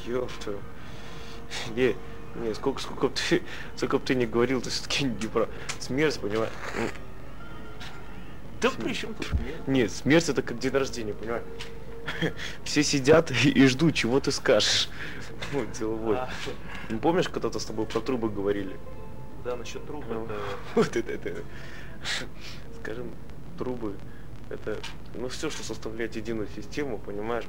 Ёпта. Не, не, сколько б ты не говорил, ты все-таки не про смерть, понимаешь? Да при чем тут смерть? Нет, смерть это как день рождения, понимаешь? Все сидят и ждут, чего ты скажешь. Ну, деловой. Ну, помнишь, когда-то с тобой про трубы говорили? Да, насчет труб Ну, это... вот это. Скажем, трубы, это, ну, все, что составляет единую систему, понимаешь?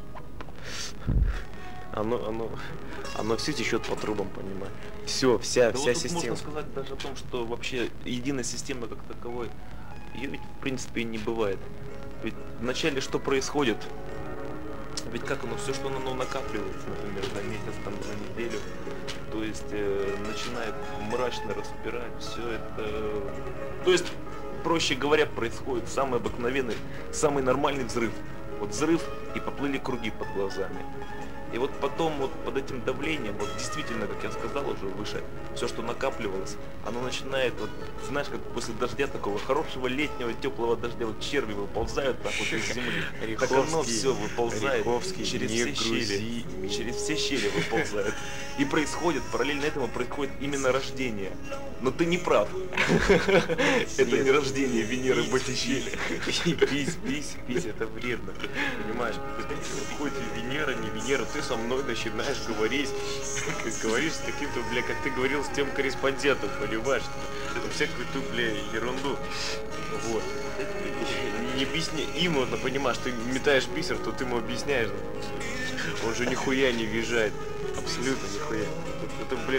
Оно все течет по трубам, понимаешь? Все, вся Да вот тут система. можно сказать даже о том, что вообще единой системы как таковой, ее ведь в принципе не бывает. Ведь вначале что происходит? Ведь как оно, все, что оно накапливается, например, на месяц, там, на неделю, то есть начинает мрачно распирать, все это... То есть, проще говоря, происходит самый обыкновенный, самый нормальный взрыв. Вот взрыв, и поплыли круги под глазами. И вот потом вот под этим давлением, вот действительно, как я сказал уже выше, все, что накапливалось, оно начинает, вот, знаешь, как после дождя такого хорошего летнего теплого дождя, вот черви выползают так вот из земли, так оно все выползает через все щели, через все щели выползает. И происходит, параллельно этому происходит именно рождение. Но ты не прав. Это не рождение Венеры Боттичелли. Пись, это вредно, понимаешь? Хоть и Венера, не Венера, ты со мной начинаешь говорить с каким-то, бля, как ты говорил с тем корреспондентом, понимаешь? Это всякую ту, бля, ерунду. Вот. Не объясни, им можно, понимаешь, ты метаешь бисер, то ты ему объясняешь. Он же нихуя не въезжает. Абсолютно нихуя. Это, блядь...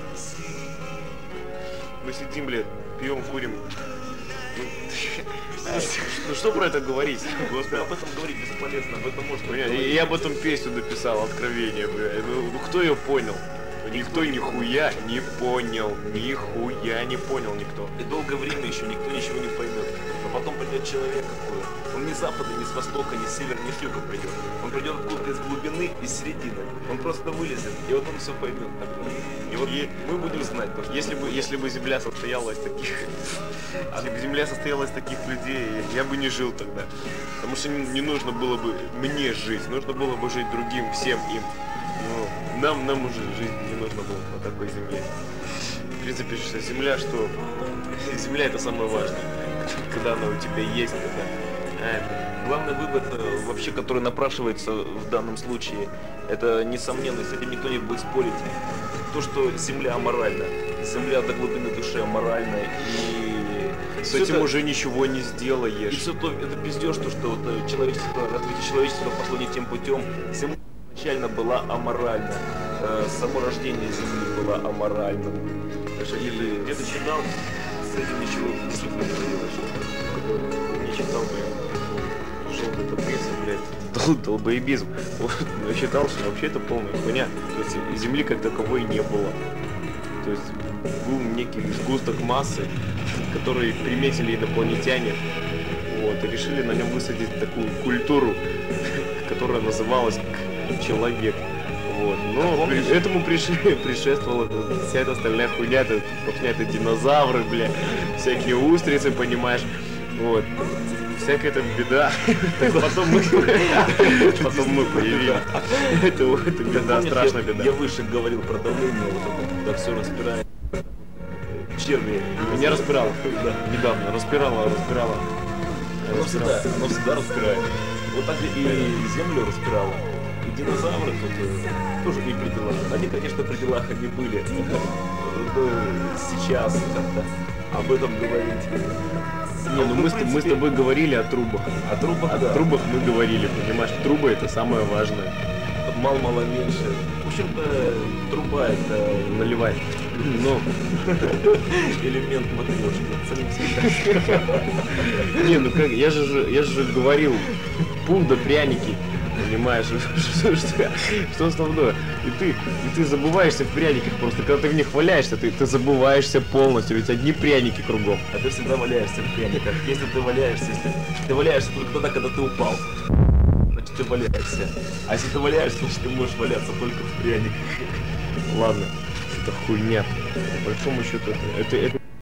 Мы сидим, блядь, пьем, курим. Ну что про это говорить? Господи, об этом говорить бесполезно, об этом можно говорить. Я об этом песню написал, Откровение, бля. Ну кто ее понял? Никто нихуя не понял. Нихуя не понял никто. И долгое время еще никто ничего не поймет. Но потом придет человек какой. Он ни с запада, ни с востока, ни с севера, ни с юга придет. Он придет откуда-то из глубины, из середины. Он просто вылезет, и вот он все поймет тогда. И вот мы будем знать то, что... Если бы Земля состояла из таких... Если бы Земля состояла из таких людей, я бы не жил тогда. Потому что не нужно было бы мне жить, нужно было бы жить другим, всем им. Но нам уже жить не нужно было на такой земле. В принципе, Земля, что... Земля это самое важное. Когда она у тебя есть, когда... Главный вывод, вообще, который напрашивается в данном случае, это несомненно, с этим никто не будет спорить, то, что Земля аморальна. Земля до глубины души аморальна, и... С этим уже ничего не сделаешь. И все то, это пиздеж, то, что вот человечество, развитие человечества пошло не тем путем. Земля изначально была аморальна. Само рождение Земли было аморальным. И где-то читал, с этим ничего действительно не делаешь. Не читал, блядь. Желтый таблица, блядь. Долбоебизм. Но я считал, что вообще это полная хуйня. То есть Земли как таковой не было. То есть был некий сгусток массы, который приметили инопланетяне. Вот, и решили на нем высадить такую культуру, которая называлась человек. Вот. Но этому предшествовала вся эта остальная хуйня, это динозавры, бля, всякие устрицы, понимаешь. Вот. Всякая эта беда. Потом мы появились. Это беда, страшная беда. Я выше говорил про давление, вот это, когда все распирает. Черви. Меня распирало. Недавно. Распирало. Оно всегда распирает. Вот так и Землю распирало. И динозавры тут тоже не при делах. Они, конечно, при делах они были. Сейчас как-то об этом говорить. Не, ну мы с тобой говорили о трубах. О трубах, о трубах мы говорили, понимаешь? Трубы это самое важное. Мало меньше. В общем-то, труба это наливай. Ну, элемент матрешки. Не, ну как, я же говорил, пух да пряники. Понимаешь, что основное? И ты забываешься в пряниках просто, когда ты в них валяешься, ты забываешься полностью, ведь одни пряники кругом. А ты всегда валяешься в пряниках. Если ты валяешься только тогда, когда ты упал, значит ты валяешься. А если ты валяешься, значит ты можешь валяться только в пряниках. Ладно, это хуйня. По большому счету это